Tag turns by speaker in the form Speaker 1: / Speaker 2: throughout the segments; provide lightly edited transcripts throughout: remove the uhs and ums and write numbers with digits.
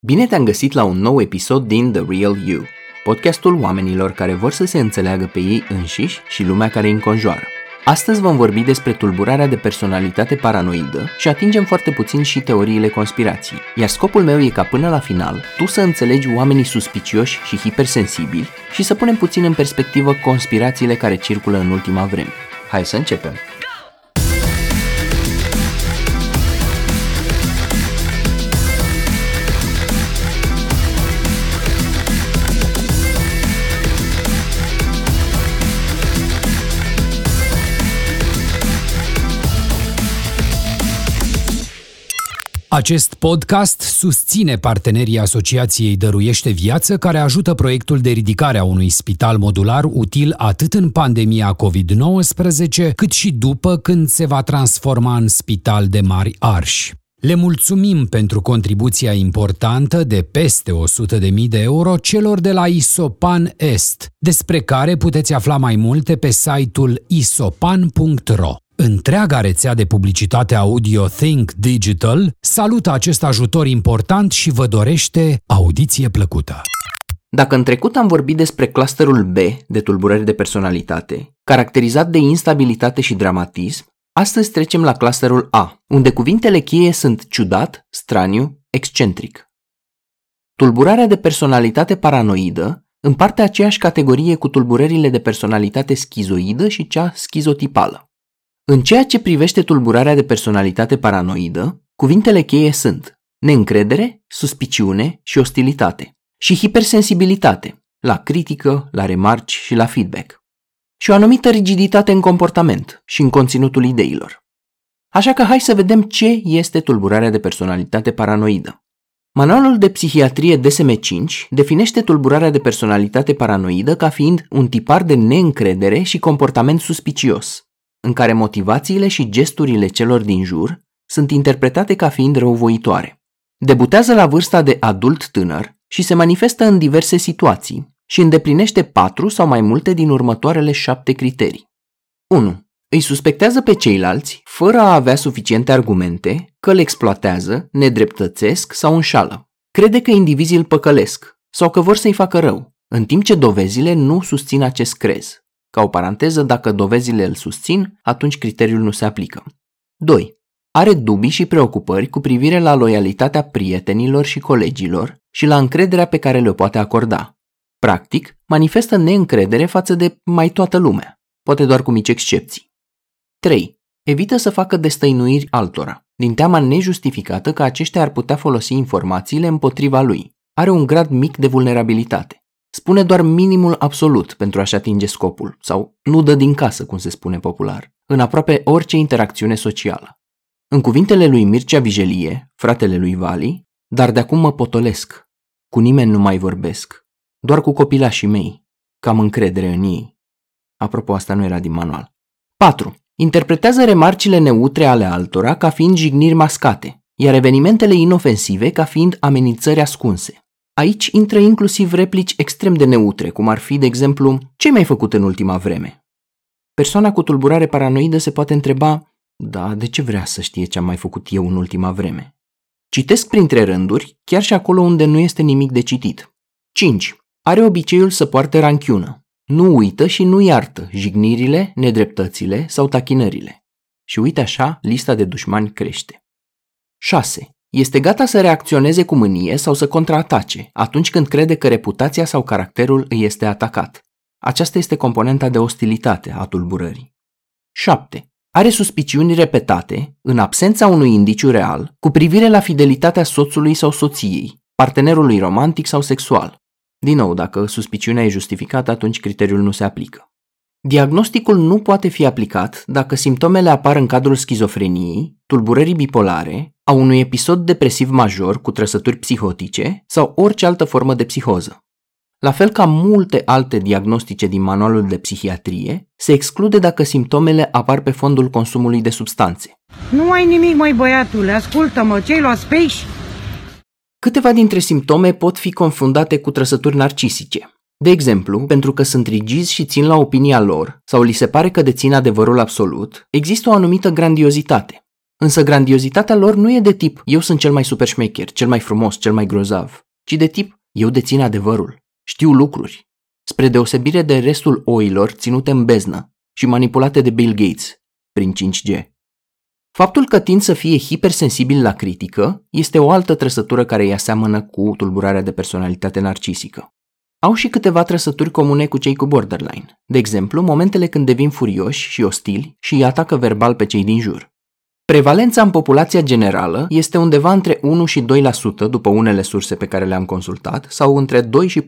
Speaker 1: Bine te-am găsit la un nou episod din The Real You, podcastul oamenilor care vor să se înțeleagă pe ei înșiși și lumea care îi înconjoară. Astăzi vom vorbi despre tulburarea de personalitate paranoidă și atingem foarte puțin și teoriile conspirației, iar scopul meu e ca până la final tu să înțelegi oamenii suspicioși și hipersensibili și să punem puțin în perspectivă conspirațiile care circulă în ultima vreme. Hai să începem!
Speaker 2: Acest podcast susține partenerii Asociației Dăruiește Viață, care ajută proiectul de ridicare a unui spital modular util atât în pandemia COVID-19, cât și după, când se va transforma în spital de mari arși. Le mulțumim pentru contribuția importantă de peste 100.000 de euro celor de la Isopan Est, despre care puteți afla mai multe pe site-ul isopan.ro. Întreaga rețea de publicitate audio Think Digital salută acest ajutor important și vă dorește audiție plăcută.
Speaker 1: Dacă în trecut am vorbit despre clusterul B de tulburări de personalitate, caracterizat de instabilitate și dramatism, astăzi trecem la clusterul A, unde cuvintele cheie sunt ciudat, straniu, excentric. Tulburarea de personalitate paranoidă împarte aceeași categorie cu tulburările de personalitate schizoidă și cea schizotipală. În ceea ce privește tulburarea de personalitate paranoidă, cuvintele cheie sunt neîncredere, suspiciune și ostilitate, și hipersensibilitate, la critică, la remarci și la feedback, și o anumită rigiditate în comportament și în conținutul ideilor. Așa că hai să vedem ce este tulburarea de personalitate paranoidă. Manualul de psihiatrie DSM-5 definește tulburarea de personalitate paranoidă ca fiind un tipar de neîncredere și comportament suspicios, în care motivațiile și gesturile celor din jur sunt interpretate ca fiind răuvoitoare. Debutează la vârsta de adult tânăr și se manifestă în diverse situații și îndeplinește 4 sau mai multe din următoarele 7 criterii. 1. Îi suspectează pe ceilalți, fără a avea suficiente argumente, că îl exploatează, nedreptățesc sau înșală. Crede că indivizii îl păcălesc sau că vor să-i facă rău, în timp ce dovezile nu susțin acest crez. Ca o paranteză, dacă dovezile îl susțin, atunci criteriul nu se aplică. 2. Are dubii și preocupări cu privire la loialitatea prietenilor și colegilor și la încrederea pe care le-o poate acorda. Practic, manifestă neîncredere față de mai toată lumea, poate doar cu mici excepții. 3. Evită să facă destăinuiri altora, din teama nejustificată că aceștia ar putea folosi informațiile împotriva lui. Are un grad mic de vulnerabilitate. Spune doar minimul absolut pentru a-și atinge scopul, sau nu dă din casă, cum se spune popular, în aproape orice interacțiune socială. În cuvintele lui Mircea Vijelie, fratele lui Vali, dar de acum mă potolesc, cu nimeni nu mai vorbesc, doar cu copilașii mei, că am încredere în ei. Apropo, asta nu era din manual. 4. Interpretează remarcile neutre ale altora ca fiind jigniri mascate, iar evenimentele inofensive ca fiind amenințări ascunse. Aici intră inclusiv replici extrem de neutre, cum ar fi, de exemplu, ce mi-ai făcut în ultima vreme? Persoana cu tulburare paranoidă se poate întreba, da, de ce vrea să știe ce am mai făcut eu în ultima vreme? Citesc printre rânduri, chiar și acolo unde nu este nimic de citit. 5. Are obiceiul să poarte ranchiună. Nu uită și nu iartă jignirile, nedreptățile sau tachinările. Și uite așa, lista de dușmani crește. 6. Este gata să reacționeze cu mânie sau să contraatace atunci când crede că reputația sau caracterul îi este atacat. Aceasta este componenta de ostilitate a tulburării. 7. Are suspiciuni repetate, în absența unui indiciu real, cu privire la fidelitatea soțului sau soției, partenerului romantic sau sexual. Din nou, dacă suspiciunea e justificată, atunci criteriul nu se aplică. Diagnosticul nu poate fi aplicat dacă simptomele apar în cadrul schizofreniei, tulburării bipolare, a unui episod depresiv major cu trăsături psihotice sau orice altă formă de psihoză. La fel ca multe alte diagnostice din manualul de psihiatrie, se exclude dacă simptomele apar pe fondul consumului de substanțe.
Speaker 3: Nu ai nimic, măi băiatule, ascultă-mă, ce-ai luat speși?
Speaker 1: Câteva dintre simptome pot fi confundate cu trăsături narcisice. De exemplu, pentru că sunt rigizi și țin la opinia lor sau li se pare că dețin adevărul absolut, există o anumită grandiozitate. Însă grandiozitatea lor nu e de tip eu sunt cel mai super șmecher, cel mai frumos, cel mai grozav, ci de tip eu dețin adevărul, știu lucruri, spre deosebire de restul oilor ținute în beznă și manipulate de Bill Gates prin 5G. Faptul că tind să fie hipersensibil la critică este o altă trăsătură care îi aseamănă cu tulburarea de personalitate narcisică. Au și câteva trăsături comune cu cei cu borderline, de exemplu, momentele când devin furioși și ostili și îi atacă verbal pe cei din jur. Prevalența în populația generală este undeva între 1 și 2% după unele surse pe care le-am consultat sau între 2 și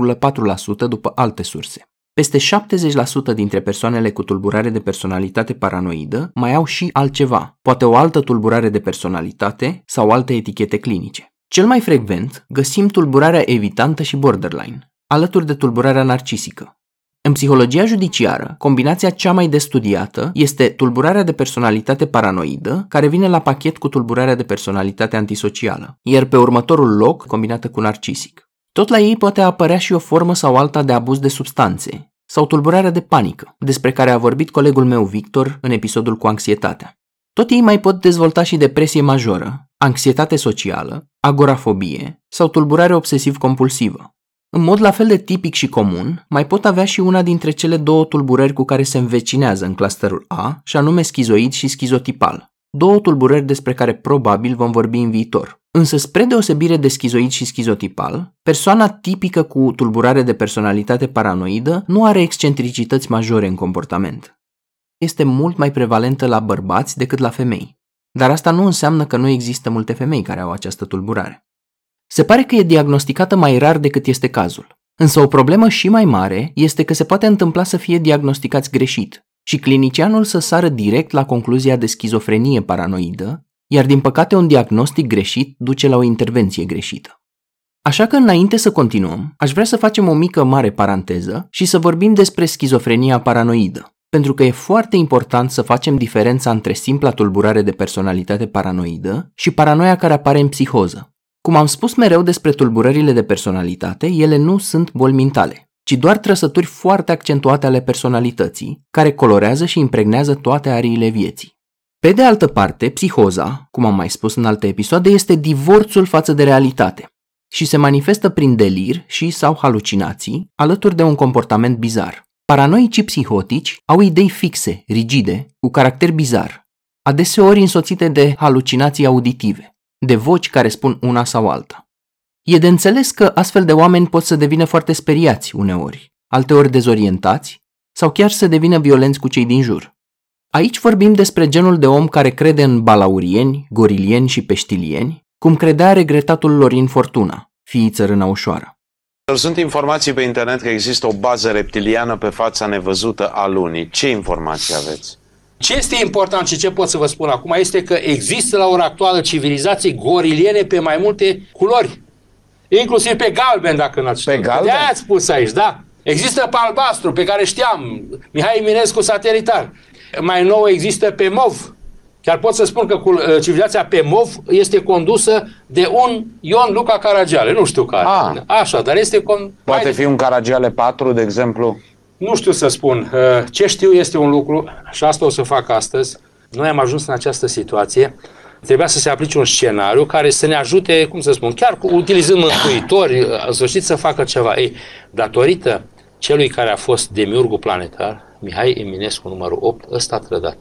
Speaker 1: 4,4% după alte surse. Peste 70% dintre persoanele cu tulburare de personalitate paranoidă mai au și altceva, poate o altă tulburare de personalitate sau alte etichete clinice. Cel mai frecvent găsim tulburarea evitantă și borderline, alături de tulburarea narcisică. În psihologia judiciară, combinația cea mai des studiată este tulburarea de personalitate paranoidă, care vine la pachet cu tulburarea de personalitate antisocială, iar pe următorul loc combinată cu narcisic. Tot la ei poate apărea și o formă sau alta de abuz de substanțe, sau tulburarea de panică, despre care a vorbit colegul meu Victor în episodul cu anxietatea. Tot ei mai pot dezvolta și depresie majoră, anxietate socială, agorafobie sau tulburare obsesiv-compulsivă. În mod la fel de tipic și comun, mai pot avea și una dintre cele două tulburări cu care se învecinează în clusterul A, și anume schizoid și schizotipal. Două tulburări despre care probabil vom vorbi în viitor. Însă, spre deosebire de schizoid și schizotipal, persoana tipică cu tulburare de personalitate paranoidă nu are excentricități majore în comportament. Este mult mai prevalentă la bărbați decât la femei. Dar asta nu înseamnă că nu există multe femei care au această tulburare. Se pare că e diagnosticată mai rar decât este cazul. Însă o problemă și mai mare este că se poate întâmpla să fie diagnosticați greșit și clinicianul să sară direct la concluzia de schizofrenie paranoidă, iar din păcate un diagnostic greșit duce la o intervenție greșită. Așa că înainte să continuăm, aș vrea să facem o mică mare paranteză și să vorbim despre schizofrenia paranoidă, pentru că e foarte important să facem diferența între simpla tulburare de personalitate paranoidă și paranoia care apare în psihoză. Cum am spus mereu despre tulburările de personalitate, ele nu sunt boli mentale, ci doar trăsături foarte accentuate ale personalității, care colorează și impregnează toate ariile vieții. Pe de altă parte, psihoza, cum am mai spus în alte episoade, este divorțul față de realitate și se manifestă prin delir și sau halucinații, alături de un comportament bizar. Paranoicii psihotici au idei fixe, rigide, cu caracter bizar, adeseori însoțite de halucinații auditive, de voci care spun una sau alta. E de înțeles că astfel de oameni pot să devină foarte speriați uneori, alteori dezorientați sau chiar să devină violenți cu cei din jur. Aici vorbim despre genul de om care crede în balaurieni, gorilieni și peștilieni, cum credea regretatul Lorin Fortuna, fiii Țărâna Ușoară.
Speaker 4: Sunt informații pe internet că există o bază reptiliană pe fața nevăzută a lunii. Ce informații aveți?
Speaker 5: Ce este important și ce pot să vă spun acum este că există la ora actuală civilizații goriliene pe mai multe culori. Inclusiv pe galben, dacă n-ați știut.
Speaker 4: Pe galben?
Speaker 5: De-aia ați spus aici, da. Există pe albastru, pe care știam, Mihai Eminescu satelitar. Mai nou există pe mov. Chiar pot să spun că civilizația pe mov este condusă de un Ion Luca Caragiale. Nu știu care. Așa, dar este...
Speaker 4: Poate fi un Caragiale 4, de exemplu?
Speaker 5: Nu știu să spun. Ce știu este un lucru, și asta o să fac astăzi. Noi am ajuns în această situație. Trebuia să se aplice un scenariu care să ne ajute, cum să spun, chiar utilizând mântuitori, să facă ceva. Ei, datorită celui care a fost demiurgul planetar, Mihai Eminescu numărul 8, ăsta a trădat.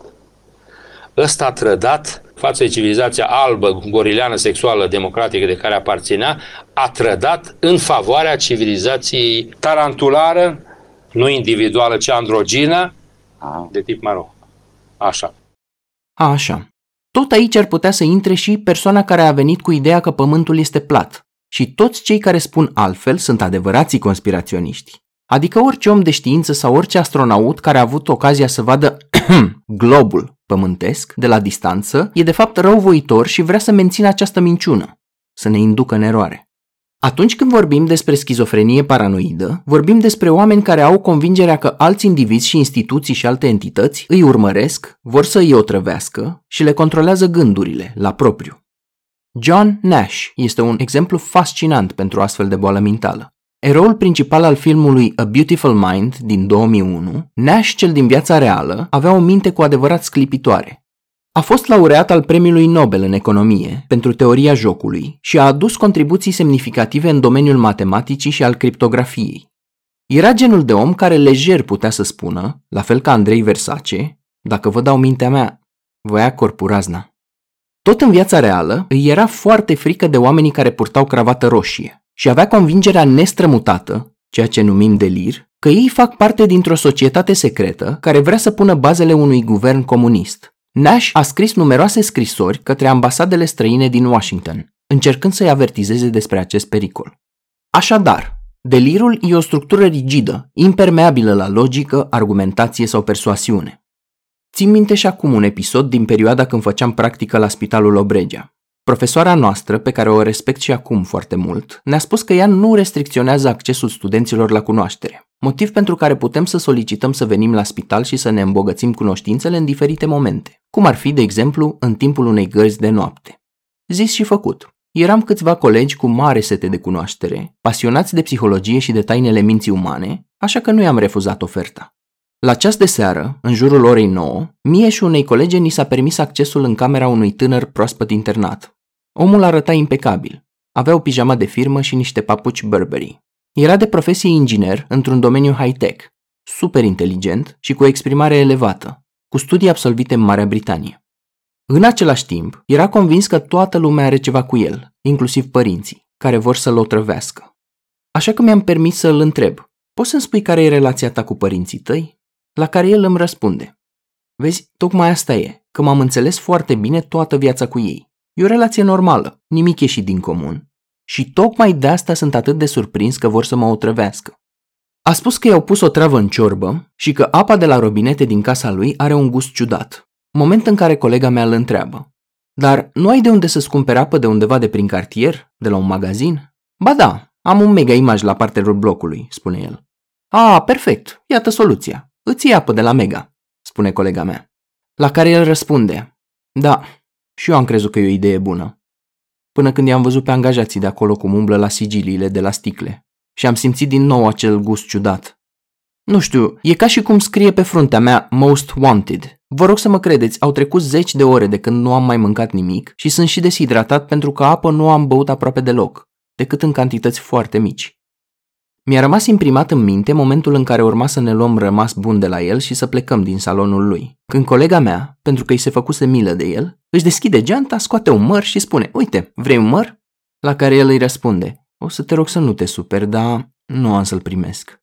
Speaker 5: Ăsta a trădat față de civilizația albă, gorileană, sexuală, democratică de care aparținea, a trădat în favoarea civilizației tarantulară, nu individuală, ci androgină, de tip maro. Așa.
Speaker 1: Așa. Tot aici ar putea să intre și persoana care a venit cu ideea că pământul este plat. Și toți cei care spun altfel sunt adevărații conspiraționiști. Adică orice om de știință sau orice astronaut care a avut ocazia să vadă globul pământesc de la distanță e de fapt răuvoitor și vrea să mențină această minciună, să ne inducă în eroare. Atunci când vorbim despre schizofrenie paranoidă, vorbim despre oameni care au convingerea că alți indivizi și instituții și alte entități îi urmăresc, vor să îi otrăvească și le controlează gândurile la propriu. John Nash este un exemplu fascinant pentru astfel de boală mentală. Eroul principal al filmului A Beautiful Mind din 2001, Nash, cel din viața reală, avea o minte cu adevărat sclipitoare. A fost laureat al Premiului Nobel în economie pentru teoria jocului și a adus contribuții semnificative în domeniul matematicii și al criptografiei. Era genul de om care lejer putea să spună, la fel ca Andrei Versace, dacă vă dau mintea mea, vă ia corpul razna. Tot în viața reală, îi era foarte frică de oamenii care purtau cravată roșie și avea convingerea nestrămutată, ceea ce numim delir, că ei fac parte dintr-o societate secretă care vrea să pună bazele unui guvern comunist. Nash a scris numeroase scrisori către ambasadele străine din Washington, încercând să-i avertizeze despre acest pericol. Așadar, delirul e o structură rigidă, impermeabilă la logică, argumentație sau persoasiune. Țin minte și acum un episod din perioada când făceam practică la Spitalul Obregea. Profesoara noastră, pe care o respect și acum foarte mult, ne-a spus că ea nu restricționează accesul studenților la cunoaștere, motiv pentru care putem să solicităm să venim la spital și să ne îmbogățim cunoștințele în diferite momente, cum ar fi, de exemplu, în timpul unei gărzi de noapte. Zis și făcut. Eram câțiva colegi cu mare sete de cunoaștere, pasionați de psihologie și de tainele minții umane, așa că nu i-am refuzat oferta. La ceas de seară, în jurul orei 9, mie și unei colege ni s-a permis accesul în camera unui tânăr proaspăt internat. Omul arăta impecabil. Avea o pijama de firmă și niște papuci Burberry. Era de profesie inginer într-un domeniu high-tech, super inteligent și cu o exprimare elevată, cu studii absolvite în Marea Britanie. În același timp, era convins că toată lumea are ceva cu el, inclusiv părinții, care vor să-l otrăvească. Așa că mi-am permis să îl întreb: poți să-mi spui care e relația ta cu părinții tăi? La care el îmi răspunde: vezi, tocmai asta e, că m-am înțeles foarte bine toată viața cu ei. E o relație normală, nimic ieșit din comun. Și tocmai de asta sunt atât de surprins că vor să mă otrăvească. A spus că i-au pus o travă în ciorbă și că apa de la robinete din casa lui are un gust ciudat. Moment în care colega mea îl întreabă: dar nu ai de unde să-ți cumperi apă de undeva de prin cartier, de la un magazin? Ba da, am un Mega Image la parterul blocului, spune el. A, perfect, iată soluția. Îți iei apă de la Mega, spune colega mea. La care el răspunde: da, și eu am crezut că e o idee bună. Până când i-am văzut pe angajații de acolo cum umblă la sigiliile de la sticle și am simțit din nou acel gust ciudat. Nu știu, e ca și cum scrie pe fruntea mea Most Wanted. Vă rog să mă credeți, au trecut 10 de ore de când nu am mai mâncat nimic și sunt și deshidratat pentru că apă nu am băut aproape deloc, decât în cantități foarte mici. Mi-a rămas imprimat în minte momentul în care urma să ne luăm rămas bun de la el și să plecăm din salonul lui, când colega mea, pentru că îi se făcuse milă de el, își deschide geanta, scoate un măr și spune: uite, vrei un măr? La care el îi răspunde: o să te rog să nu te superi, dar nu am să-l primesc.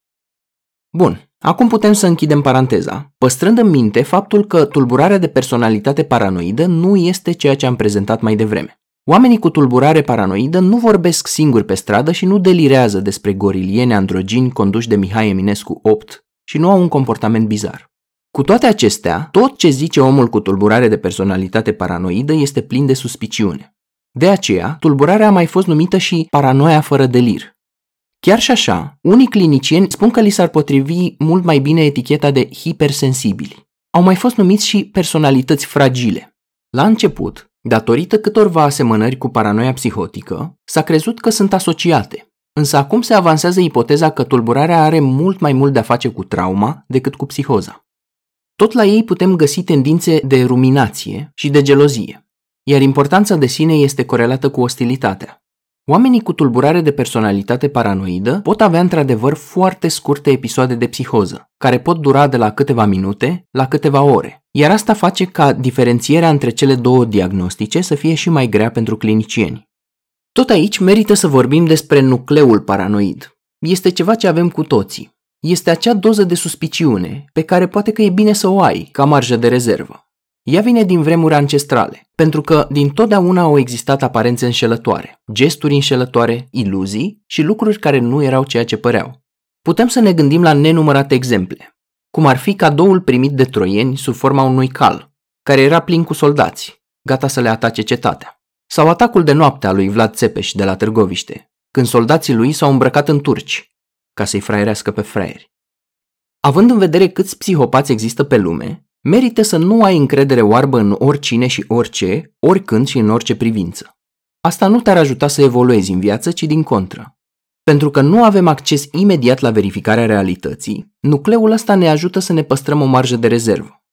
Speaker 1: Bun, acum putem să închidem paranteza, păstrând în minte faptul că tulburarea de personalitate paranoidă nu este ceea ce am prezentat mai devreme. Oamenii cu tulburare paranoidă nu vorbesc singuri pe stradă și nu delirează despre gorilieni androgini conduși de Mihai Eminescu 8 și nu au un comportament bizar. Cu toate acestea, tot ce zice omul cu tulburare de personalitate paranoidă este plin de suspiciune. De aceea, tulburarea a mai fost numită și paranoia fără delir. Chiar și așa, unii clinicieni spun că li s-ar potrivi mult mai bine eticheta de hipersensibili. Au mai fost numiți și personalități fragile. La început, datorită câtorva asemănări cu paranoia psihotică, s-a crezut că sunt asociate, însă acum se avansează ipoteza că tulburarea are mult mai mult de-a face cu trauma decât cu psihoza. Tot la ei putem găsi tendințe de ruminație și de gelozie, iar importanța de sine este corelată cu ostilitatea. Oamenii cu tulburare de personalitate paranoidă pot avea într-adevăr foarte scurte episoade de psihoză, care pot dura de la câteva minute la câteva ore, iar asta face ca diferențierea între cele două diagnostice să fie și mai grea pentru clinicieni. Tot aici merită să vorbim despre nucleul paranoid. Este ceva ce avem cu toții. Este acea doză de suspiciune pe care poate că e bine să o ai ca marjă de rezervă. Ea vine din vremuri ancestrale, pentru că dintotdeauna au existat aparențe înșelătoare, gesturi înșelătoare, iluzii și lucruri care nu erau ceea ce păreau. Putem să ne gândim la nenumărate exemple, cum ar fi cadoul primit de troieni sub forma unui cal, care era plin cu soldați, gata să le atace cetatea, sau atacul de noapte al lui Vlad Țepeș de la Târgoviște, când soldații lui s-au îmbrăcat în turci, ca să-i fraierească pe fraieri. Având în vedere câți psihopați există pe lume, merită să nu ai încredere oarbă în oricine și orice, oricând și în orice privință. Asta nu te-ar ajuta să evoluezi în viață, ci din contră. Pentru că nu avem acces imediat la verificarea realității, nucleul ăsta ne ajută să ne păstrăm o marjă de rezervă.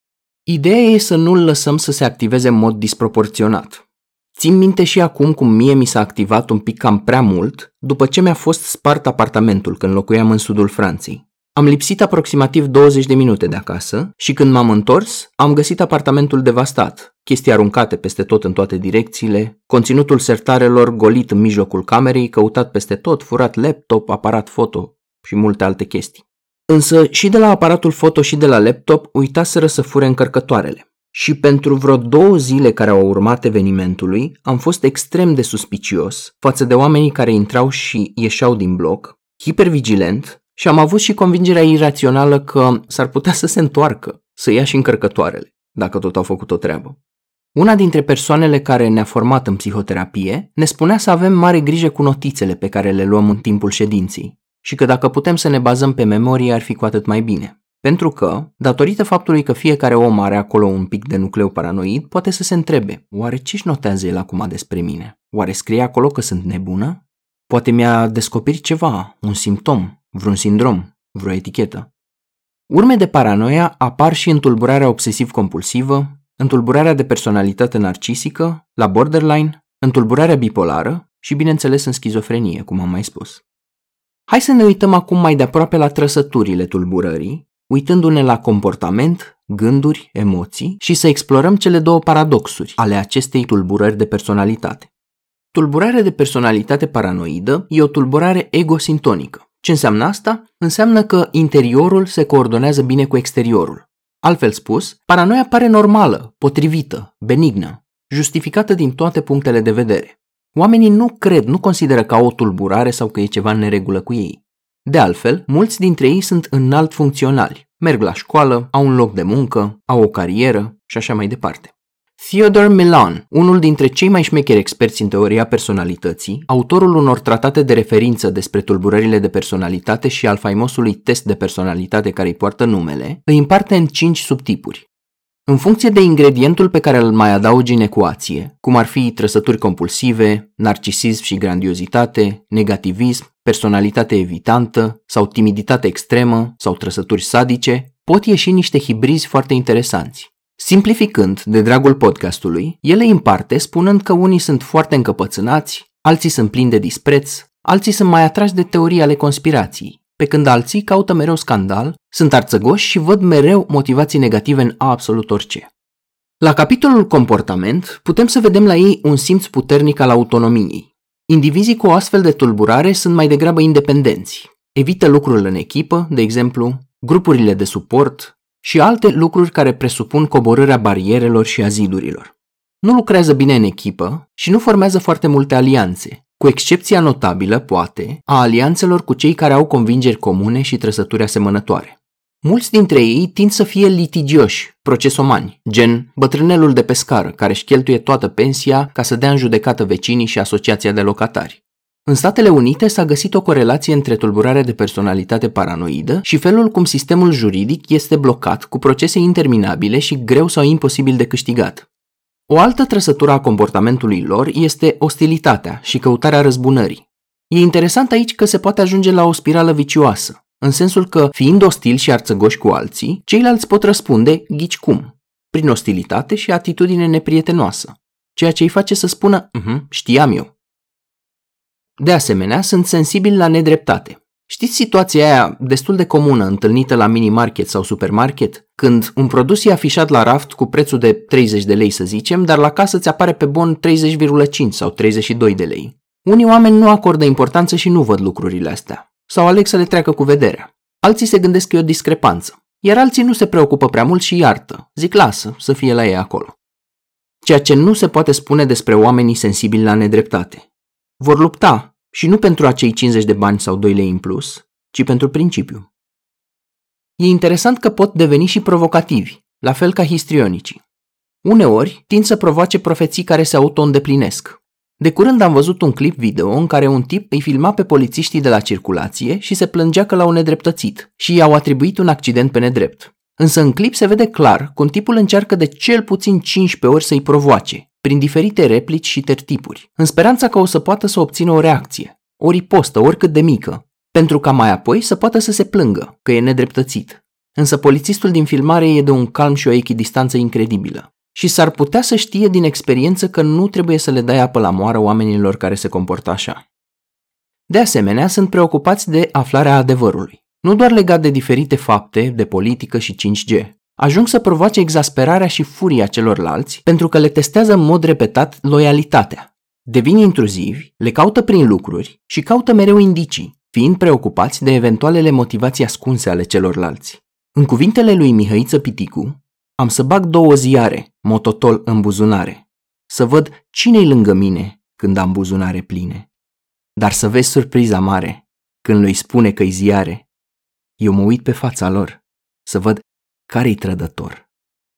Speaker 1: Ideea e să nu-l lăsăm să se activeze în mod disproporționat. Țin minte și acum cum mie mi s-a activat un pic cam prea mult după ce mi-a fost spart apartamentul când locuiam în sudul Franței. Am lipsit aproximativ 20 de minute de acasă și când m-am întors, am găsit apartamentul devastat, chestii aruncate peste tot în toate direcțiile, conținutul sertarelor golit în mijlocul camerei, căutat peste tot, furat laptop, aparat foto și multe alte chestii. Însă și de la aparatul foto și de la laptop uitaseră să fure încărcătoarele. Și pentru vreo 2 zile care au urmat evenimentului, am fost extrem de suspicios față de oamenii care intrau și ieșeau din bloc, hipervigilent, și am avut și convingerea irațională că s-ar putea să se întoarcă, să ia și încărcătoarele, dacă tot au făcut o treabă. Una dintre persoanele care ne-a format în psihoterapie ne spunea să avem mare grijă cu notițele pe care le luăm în timpul ședinței și că dacă putem să ne bazăm pe memorie ar fi cu atât mai bine. Pentru că, datorită faptului că fiecare om are acolo un pic de nucleu paranoid, poate să se întrebe, oare ce-și notează el acum despre mine? Oare scrie acolo că sunt nebună? Poate mi-a descoperit ceva, un simptom, vreun sindrom, vreo etichetă. Urme de paranoia apar și în tulburarea obsesiv-compulsivă, în tulburarea de personalitate narcisică, la borderline, în tulburarea bipolară și, bineînțeles, în schizofrenie, cum am mai spus. Hai să ne uităm acum mai de aproape la trăsăturile tulburării, uitându-ne la comportament, gânduri, emoții și să explorăm cele 2 paradoxuri ale acestei tulburări de personalitate. Tulburarea de personalitate paranoidă e o tulburare egosintonică. Ce înseamnă asta? Înseamnă că interiorul se coordonează bine cu exteriorul. Altfel spus, paranoia pare normală, potrivită, benignă, justificată din toate punctele de vedere. Oamenii nu consideră ca o tulburare sau că e ceva în neregulă cu ei. De altfel, mulți dintre ei sunt înalt funcționali, merg la școală, au un loc de muncă, au o carieră și așa mai departe. Theodore Millon, unul dintre cei mai șmecheri experți în teoria personalității, autorul unor tratate de referință despre tulburările de personalitate și al faimosului test de personalitate care îi poartă numele, îi împarte în 5 subtipuri. În funcție de ingredientul pe care îl mai adaugi în ecuație, cum ar fi trăsături compulsive, narcisism și grandiozitate, negativism, personalitate evitantă sau timiditate extremă sau trăsături sadice, pot ieși niște hibrizi foarte interesanți. Simplificând, de dragul podcastului, el îi împarte spunând că unii sunt foarte încăpățânați, alții sunt plini de dispreț, alții sunt mai atrași de teorii ale conspirației, pe când alții caută mereu scandal, sunt arțăgoși și văd mereu motivații negative în absolut orice. La capitolul comportament, putem să vedem la ei un simț puternic al autonomiei. Indivizii cu o astfel de tulburare sunt mai degrabă independenți, evită lucrurile în echipă, de exemplu, grupurile de suport, și alte lucruri care presupun coborârea barierelor și a zidurilor. Nu lucrează bine în echipă și nu formează foarte multe alianțe, cu excepția notabilă, poate, a alianțelor cu cei care au convingeri comune și trăsături asemănătoare. Mulți dintre ei tind să fie litigioși, procesomani, gen bătrânelul de pe scară care își cheltuie toată pensia ca să dea în judecată vecinii și asociația de locatari. În Statele Unite s-a găsit o corelație între tulburarea de personalitate paranoidă și felul cum sistemul juridic este blocat cu procese interminabile și greu sau imposibil de câștigat. O altă trăsătură a comportamentului lor este ostilitatea și căutarea răzbunării. E interesant aici că se poate ajunge la o spirală vicioasă, în sensul că, fiind ostili și arțăgoși cu alții, ceilalți pot răspunde, ghici cum, prin ostilitate și atitudine neprietenoasă, ceea ce îi face să spună, știam eu. De asemenea, sunt sensibili la nedreptate. Știți situația aia destul de comună întâlnită la mini-market sau supermarket? Când un produs e afișat la raft cu prețul de 30 de lei, să zicem, dar la casă ți apare pe bon 30,5 sau 32 de lei. Unii oameni nu acordă importanță și nu văd lucrurile astea, sau aleg să le treacă cu vederea. Alții se gândesc că e o discrepanță, iar alții nu se preocupă prea mult și iartă, zic lasă să fie la ei acolo. Ceea ce nu se poate spune despre oamenii sensibili la nedreptate. Vor lupta și nu pentru acei 50 de bani sau 2 lei în plus, ci pentru principiu. E interesant că pot deveni și provocativi, la fel ca histrionicii. Uneori tind să provoace profeții care se auto-îndeplinesc. De curând am văzut un clip video în care un tip îi filma pe polițiștii de la circulație și se plângea că l-au nedreptățit și i-au atribuit un accident pe nedrept. Însă în clip se vede clar cum tipul încearcă de cel puțin 15 ori să-i provoace, prin diferite replici și tertipuri, în speranța că o să poată să obțină o reacție, o ripostă, oricât de mică, pentru ca mai apoi să poată să se plângă că e nedreptățit. însă polițistul din filmare e de un calm și o echidistanță incredibilă. Și s-ar putea să știe din experiență că nu trebuie să le dai apă la moară oamenilor care se comportă așa. De asemenea, sunt preocupați de aflarea adevărului, nu doar legat de diferite fapte, de politică și 5G. Ajung să provoace exasperarea și furia celorlalți pentru că le testează în mod repetat loialitatea. Devin intruzivi, le caută prin lucruri și caută mereu indicii, fiind preocupați de eventualele motivații ascunse ale celorlalți. În cuvintele lui Mihăiță Piticu, am să bag 2 ziare, mototol în buzunare, să văd cine-i lângă mine când am buzunare pline. Dar să vezi surpriza mare, când lui spune că-i ziare, eu mă uit pe fața lor, să văd care-i trădător.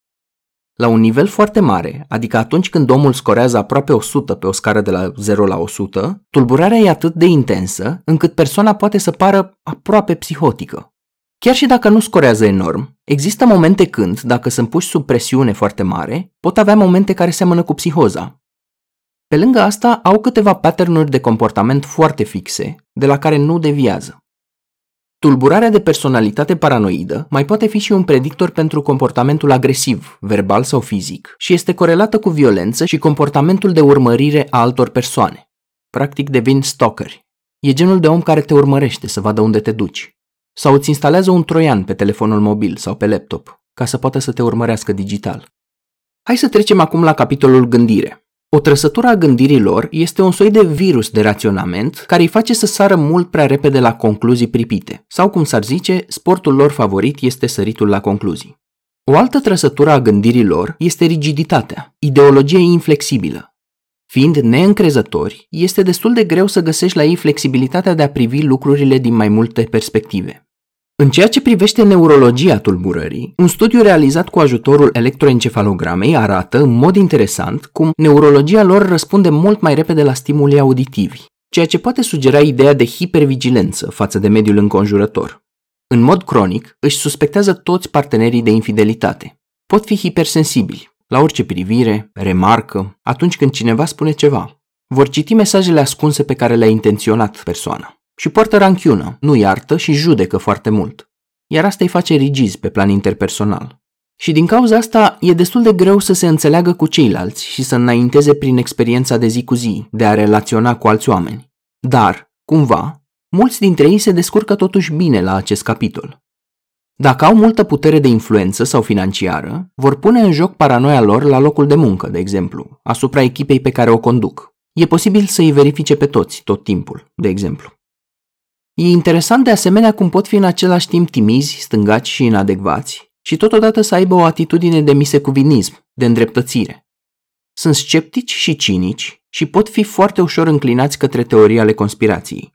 Speaker 1: La un nivel foarte mare, adică atunci când omul scorează aproape 100 pe o scară de la 0 la 100, tulburarea e atât de intensă încât persoana poate să pară aproape psihotică. Chiar și dacă nu scorează enorm, există momente când, dacă sunt puși sub presiune foarte mare, pot avea momente care seamănă cu psihoza. Pe lângă asta, au câteva pattern-uri de comportament foarte fixe, de la care nu deviază. Tulburarea de personalitate paranoidă mai poate fi și un predictor pentru comportamentul agresiv, verbal sau fizic, și este corelată cu violență și comportamentul de urmărire a altor persoane. Practic devin stalkeri. E genul de om care te urmărește să vadă unde te duci. Sau îți instalează un troian pe telefonul mobil sau pe laptop, ca să poată să te urmărească digital. Hai să trecem acum la capitolul gândire. O trăsătură a gândirii lor este un soi de virus de raționament care îi face să sară mult prea repede la concluzii pripite, sau cum s-ar zice, sportul lor favorit este săritul la concluzii. O altă trăsătură a gândirii lor este rigiditatea, ideologie inflexibilă. Fiind neîncrezători, este destul de greu să găsești la ei flexibilitatea de a privi lucrurile din mai multe perspective. În ceea ce privește neurologia tulburării, un studiu realizat cu ajutorul electroencefalogramei arată, în mod interesant, cum neurologia lor răspunde mult mai repede la stimuli auditivi, ceea ce poate sugera ideea de hipervigilență față de mediul înconjurător. În mod cronic, își suspectează toți partenerii de infidelitate. Pot fi hipersensibili la orice privire, remarcă, atunci când cineva spune ceva. Vor citi mesajele ascunse pe care le-a intenționat persoana. Și poartă ranchiună, nu iartă și judecă foarte mult. Iar asta îi face rigizi pe plan interpersonal. Și din cauza asta e destul de greu să se înțeleagă cu ceilalți și să înainteze prin experiența de zi cu zi, de a relaționa cu alți oameni. Dar, cumva, mulți dintre ei se descurcă totuși bine la acest capitol. Dacă au multă putere de influență sau financiară, vor pune în joc paranoia lor la locul de muncă, de exemplu, asupra echipei pe care o conduc. E posibil să îi verifice pe toți, tot timpul, de exemplu. E interesant de asemenea cum pot fi în același timp timizi, stângaci și inadecvați și totodată să aibă o atitudine de misecuvinism, de îndreptățire. Sunt sceptici și cinici și pot fi foarte ușor înclinați către teorii ale conspirației.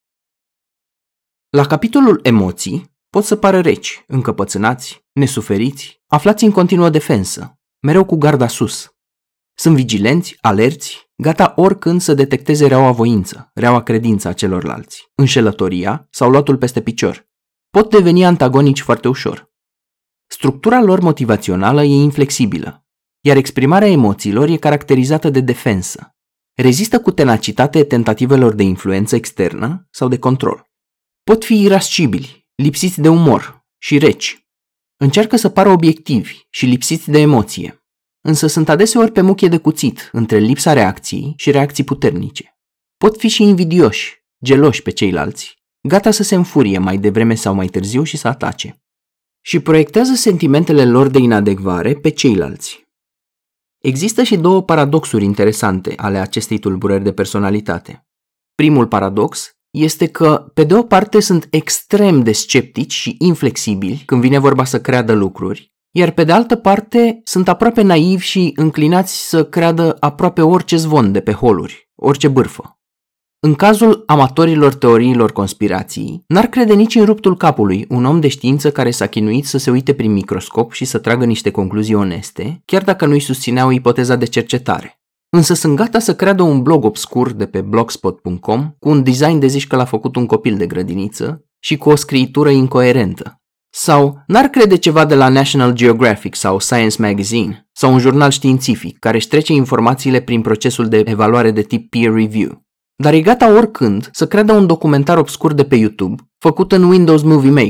Speaker 1: La capitolul emoții pot să pară reci, încăpățânați, nesuferiți, aflați în continuă defensă, mereu cu garda sus. Sunt vigilenți, alerți, gata oricând să detecteze reaua voință, reaua credință a celorlalți, înșelătoria sau luatul peste picior. Pot deveni antagonici foarte ușor. Structura lor motivațională e inflexibilă, iar exprimarea emoțiilor e caracterizată de defensă. Rezistă cu tenacitate tentativelor de influență externă sau de control. Pot fi irascibili, lipsiți de umor și reci. Încearcă să pară obiectivi și lipsiți de emoție. Însă sunt adeseori pe muchie de cuțit între lipsa reacției și reacții puternice. Pot fi și invidioși, geloși pe ceilalți, gata să se înfurie mai devreme sau mai târziu și să atace. Și proiectează sentimentele lor de inadecvare pe ceilalți. Există și 2 paradoxuri interesante ale acestei tulburări de personalitate. Primul paradox este că, pe de o parte, sunt extrem de sceptici și inflexibili când vine vorba să creadă lucruri, iar pe de altă parte sunt aproape naivi și înclinați să creadă aproape orice zvon de pe holuri, orice bârfă. În cazul amatorilor teoriilor conspirației, n-ar crede nici în ruptul capului un om de știință care s-a chinuit să se uite prin microscop și să tragă niște concluzii oneste, chiar dacă nu-i susțineau ipoteza de cercetare. Însă sunt gata să creadă un blog obscur de pe blogspot.com cu un design de zici că l-a făcut un copil de grădiniță și cu o scriitură incoerentă. Sau n-ar crede ceva de la National Geographic sau Science Magazine sau un jurnal științific care își trece informațiile prin procesul de evaluare de tip peer review. Dar e gata oricând să creadă un documentar obscur de pe YouTube, făcut în Windows Movie Maker,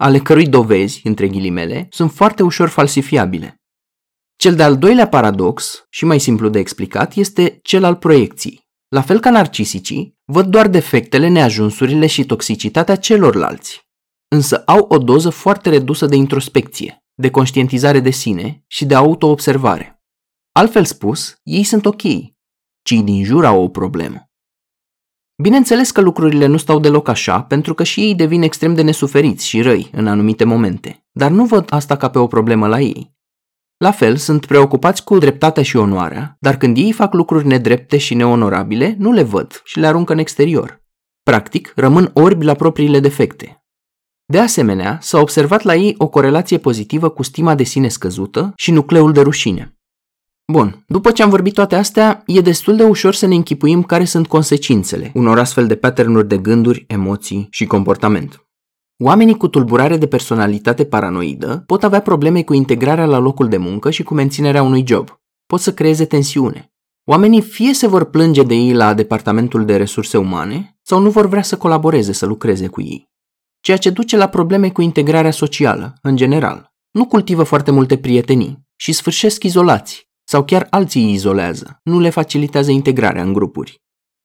Speaker 1: ale cărui dovezi, între ghilimele, sunt foarte ușor falsifiabile. Cel de-al doilea paradox, și mai simplu de explicat, este cel al proiecției. La fel ca narcisicii, văd doar defectele, neajunsurile și toxicitatea celorlalți, însă au o doză foarte redusă de introspecție, de conștientizare de sine și de autoobservare. Altfel spus, ei sunt ok, cei din jur au o problemă. Bineînțeles că lucrurile nu stau deloc așa, pentru că și ei devin extrem de nesuferiți și răi în anumite momente, dar nu văd asta ca pe o problemă la ei. La fel, sunt preocupați cu dreptatea și onoarea, dar când ei fac lucruri nedrepte și neonorabile, nu le văd și le aruncă în exterior. Practic, rămân orbi la propriile defecte. De asemenea, s-a observat la ei o corelație pozitivă cu stima de sine scăzută și nucleul de rușine. Bun, după ce am vorbit toate astea, e destul de ușor să ne închipuim care sunt consecințele unor astfel de pattern-uri de gânduri, emoții și comportament. Oamenii cu tulburare de personalitate paranoidă pot avea probleme cu integrarea la locul de muncă și cu menținerea unui job. Pot să creeze tensiune. Oamenii fie se vor plânge de ei la departamentul de resurse umane sau nu vor vrea să colaboreze, să lucreze cu ei. Ceea ce duce la probleme cu integrarea socială, în general. Nu cultivă foarte multe prietenii și sfârșesc izolați sau chiar alții îi izolează, nu le facilitează integrarea în grupuri.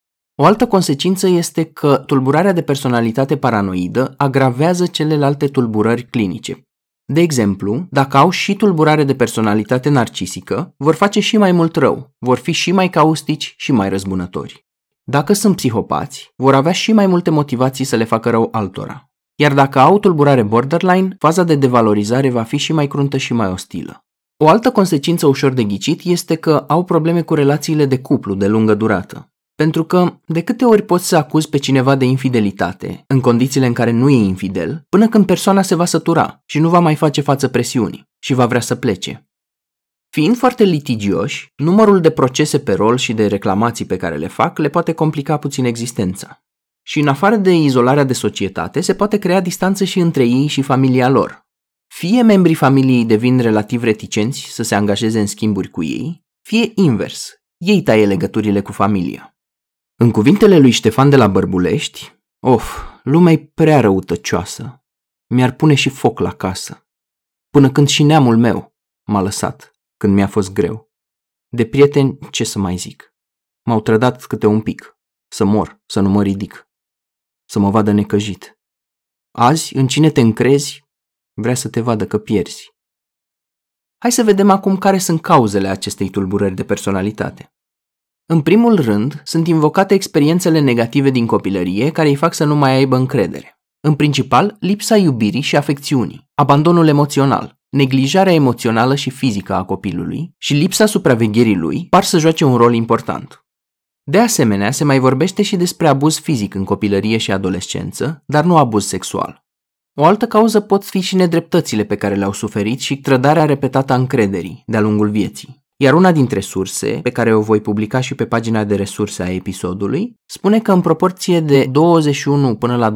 Speaker 1: O altă consecință este că tulburarea de personalitate paranoidă agravează celelalte tulburări clinice. De exemplu, dacă au și tulburare de personalitate narcisică, vor face și mai mult rău, vor fi și mai caustici și mai răzbunători. Dacă sunt psihopați, vor avea și mai multe motivații să le facă rău altora. Iar dacă au tulburare borderline, faza de devalorizare va fi și mai cruntă și mai ostilă. O altă consecință ușor de ghicit este că au probleme cu relațiile de cuplu de lungă durată. Pentru că, de câte ori poți să acuzi pe cineva de infidelitate, în condițiile în care nu e infidel, până când persoana se va sătura și nu va mai face față presiunii și va vrea să plece. Fiind foarte litigioși, numărul de procese pe rol și de reclamații pe care le fac le poate complica puțin existența. Și în afară de izolarea de societate, se poate crea distanță și între ei și familia lor. Fie membrii familiei devin relativ reticenți să se angajeze în schimburi cu ei, fie invers, ei taie legăturile cu familia. În cuvintele lui Ștefan de la Bărbulești, lumea-i prea răutăcioasă, mi-ar pune și foc la casă, până când și neamul meu m-a lăsat, când mi-a fost greu. De prieteni, ce să mai zic, m-au trădat câte un pic, să mor, să nu mă ridic, să mă vadă necăjit. Azi, în cine te încrezi, vrea să te vadă că pierzi. Hai să vedem acum care sunt cauzele acestei tulburări de personalitate. În primul rând, sunt invocate experiențele negative din copilărie care îi fac să nu mai aibă încredere. În principal, lipsa iubirii și afecțiunii, abandonul emoțional, neglijarea emoțională și fizică a copilului și lipsa supravegherii lui par să joace un rol important. De asemenea, se mai vorbește și despre abuz fizic în copilărie și adolescență, dar nu abuz sexual. O altă cauză pot fi și nedreptățile pe care le-au suferit și trădarea repetată a încrederii de-a lungul vieții. Iar una dintre surse, pe care o voi publica și pe pagina de resurse a episodului, spune că în proporție de 21 până la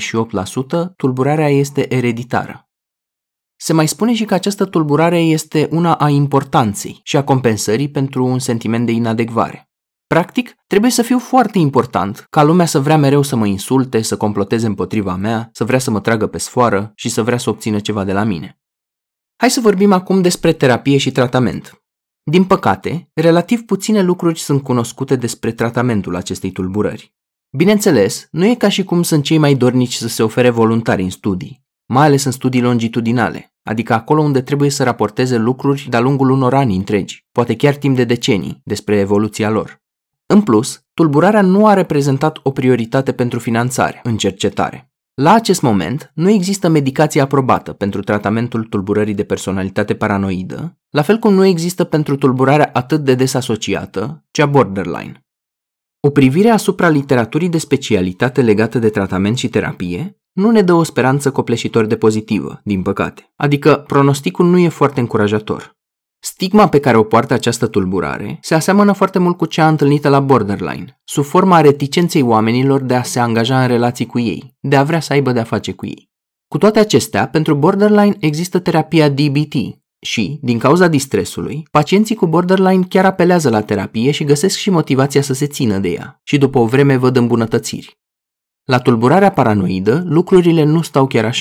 Speaker 1: 28% tulburarea este ereditară. Se mai spune și că această tulburare este una a importanței și a compensării pentru un sentiment de inadecvare. Practic, trebuie să fiu foarte important ca lumea să vrea mereu să mă insulte, să comploteze împotriva mea, să vrea să mă tragă pe sfoară și să vrea să obțină ceva de la mine. Hai să vorbim acum despre terapie și tratament. Din păcate, relativ puține lucruri sunt cunoscute despre tratamentul acestei tulburări. Bineînțeles, nu e ca și cum sunt cei mai dornici să se ofere voluntari în studii, mai ales în studii longitudinale, adică acolo unde trebuie să raporteze lucruri de-a lungul unor ani întregi, poate chiar timp de decenii, despre evoluția lor. În plus, tulburarea nu a reprezentat o prioritate pentru finanțare în cercetare. La acest moment, nu există medicație aprobată pentru tratamentul tulburării de personalitate paranoidă, la fel cum nu există pentru tulburarea atât de des asociată, cea borderline. O privire asupra literaturii de specialitate legată de tratament și terapie nu ne dă o speranță copleșitor de pozitivă, din păcate, adică pronosticul nu e foarte încurajator. Stigma pe care o poartă această tulburare se aseamănă foarte mult cu cea întâlnită la borderline, sub forma reticenței oamenilor de a se angaja în relații cu ei, de a vrea să aibă de-a face cu ei. Cu toate acestea, pentru borderline există terapia DBT și, din cauza distresului, pacienții cu borderline chiar apelează la terapie și găsesc și motivația să se țină de ea și după o vreme văd îmbunătățiri. La tulburarea paranoidă, lucrurile nu stau chiar așa.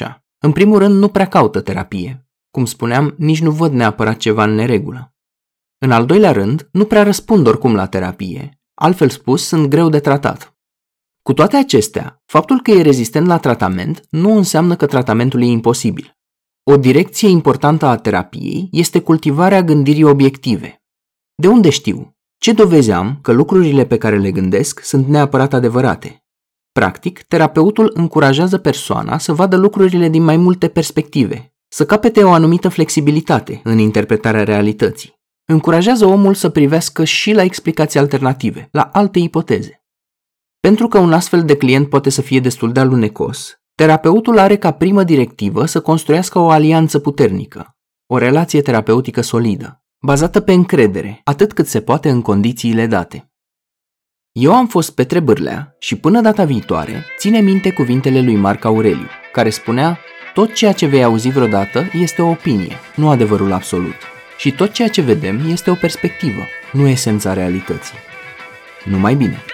Speaker 1: În primul rând, nu prea caută terapie. Cum spuneam, nici nu văd neapărat ceva în neregulă. În al doilea rând, nu prea răspund oricum la terapie. Altfel spus, sunt greu de tratat. Cu toate acestea, faptul că e rezistent la tratament nu înseamnă că tratamentul e imposibil. O direcție importantă a terapiei este cultivarea gândirii obiective. De unde știu? Ce dovezi am că lucrurile pe care le gândesc sunt neapărat adevărate? Practic, terapeutul încurajează persoana să vadă lucrurile din mai multe perspective, să capete o anumită flexibilitate în interpretarea realității. Încurajează omul să privească și la explicații alternative, la alte ipoteze. Pentru că un astfel de client poate să fie destul de alunecos, terapeutul are ca primă directivă să construiască o alianță puternică, o relație terapeutică solidă, bazată pe încredere, atât cât se poate în condițiile date. Eu am fost Petre Bârlea și până data viitoare, ține minte cuvintele lui Marc Aureliu, care spunea: tot ceea ce vei auzi vreodată este o opinie, nu adevărul absolut. Și tot ceea ce vedem este o perspectivă, nu esența realității. Numai bine!